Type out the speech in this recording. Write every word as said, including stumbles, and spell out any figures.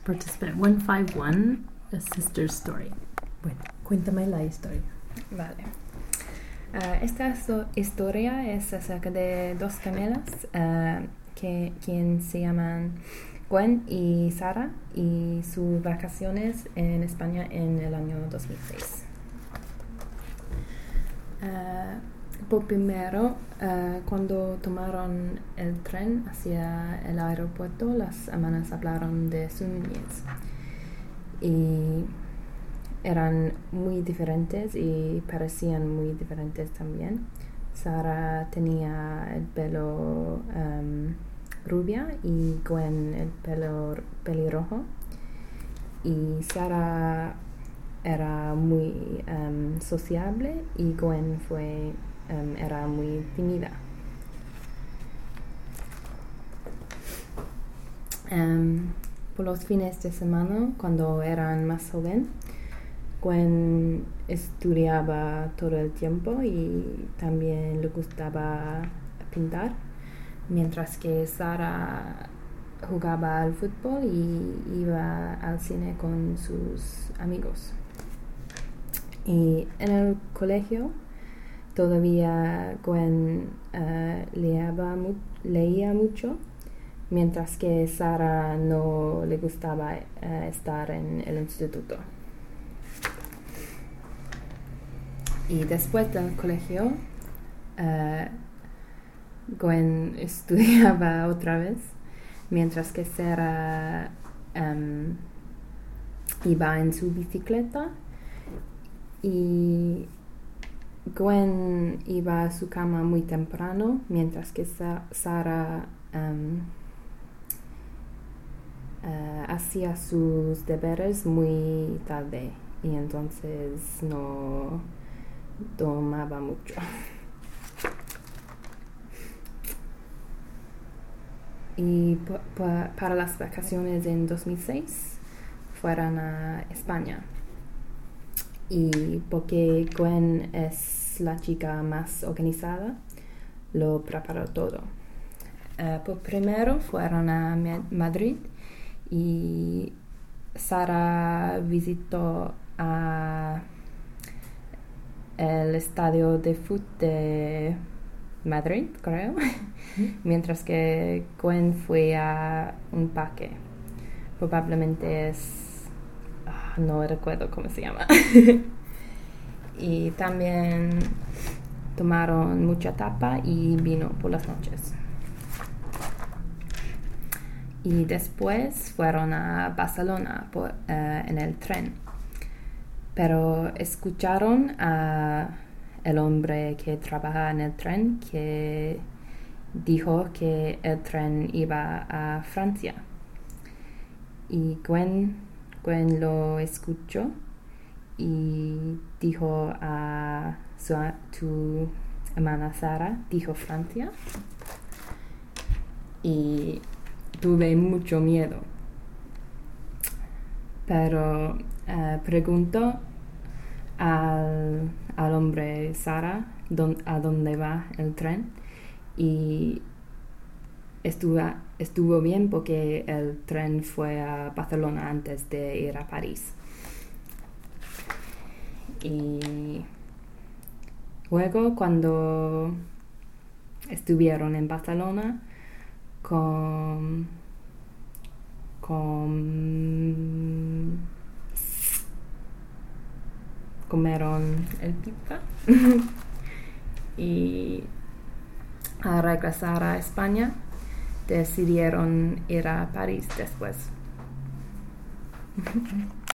participant one five one, A Sister's Story. Bueno, cuéntame la historia. Vale. Uh, esta so- historia es acerca de dos gemelas uh, que quien se llaman Gwen y Sara y sus vacaciones en España en el año dos mil seis. Uh, por primero, uh, cuando tomaron el tren hacia el aeropuerto, las hermanas hablaron de su niñez. Y eran muy diferentes y parecían muy diferentes también. Sara tenía el pelo um, rubia y Gwen el pelo pelirrojo. Y Sara era muy um, sociable y Gwen fue, um, era muy tímida. Um, por los fines de semana, cuando eran más jóvenes, Gwen estudiaba todo el tiempo y también le gustaba pintar, mientras que Sara jugaba al fútbol y iba al cine con sus amigos. Y en el colegio todavía Gwen uh, leaba mu- leía mucho, mientras que Sara no le gustaba uh, estar en el instituto. Y después del colegio, uh, Gwen estudiaba otra vez, mientras que Sara um, iba en su bicicleta. Y Gwen iba a su cama muy temprano, mientras que Sa- Sara um, uh, hacía sus deberes muy tarde y entonces no tomaba mucho. Y p- p- para las vacaciones en dos mil seis fueron a España. Y porque Gwen es la chica más organizada, lo preparó todo. Uh, por primero fueron a Ma- Madrid y Sara visitó a el estadio de fútbol de Madrid, creo, mientras que Gwen fue a un parque. Probablemente es... oh, no recuerdo cómo se llama. Y también tomaron mucha tapa y vino por las noches. Y después fueron a Barcelona por, uh, en el tren. Pero escucharon a el hombre que trabaja en el tren que dijo que el tren iba a Francia. Y Gwen, Gwen lo escuchó y dijo a su, tu hermana Sara, dijo Francia. Y tuve mucho miedo. Pero uh, preguntó al, al hombre Sara don, a dónde va el tren y estuvo, estuvo bien porque el tren fue a Barcelona antes de ir a París. Y luego cuando estuvieron en Barcelona con con comieron el pizza y al regresar a España decidieron ir a París después.